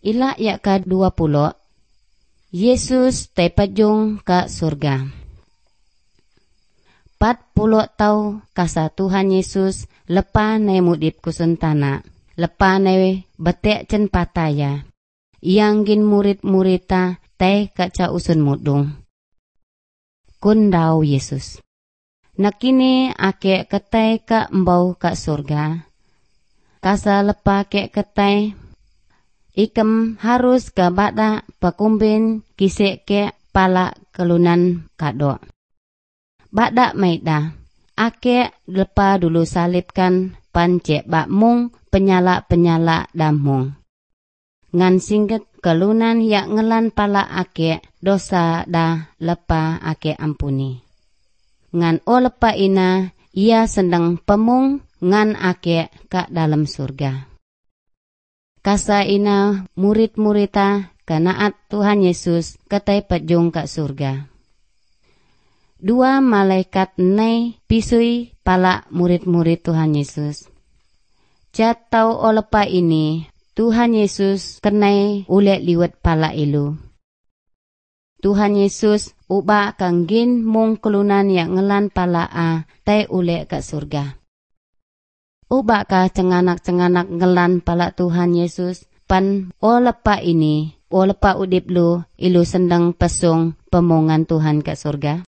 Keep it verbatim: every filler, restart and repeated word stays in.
Ila ya ka dua puluh, Yesus te pajung ke surga. Pat puluh tau kasa Tuhan Yesus lepa ne mudip kusentana, lepa ne betek cen pataya. Yang gin murid-murita te kaca usun mudung. Kundau Yesus. Nakini ake ketai ka embau ka surga. Kasa lepa ke ketai, ikem harus ke bada pakumbin kisik ke pala kelunan kado. Bada maida, ake lepa dulu salibkan pancek bak mung penyala-penyala damung. Ngan singget kelunan yak ngelan pala ake dosa dah lepa ake ampuni. Ngan o lepa ina ia sedang pemung ngan ake ka dalam surga. Kasa ina murid-murita kenaat Tuhan Yesus ketai pejung ka surga. Dua malaikat nai pisui pala murid-murid Tuhan Yesus. Jatau o lepa ini Tuhan Yesus kenai ule liwat pala ilu. Tuhan Yesus ubah kanggin mung kelunan yang ngelan pala a tai ule ka surga. Ubah ka cenganak-cenganak ngelan pala Tuhan Yesus pan o lepa ini, o lepa udip lu ilu sendang pesung pemongan Tuhan ka surga.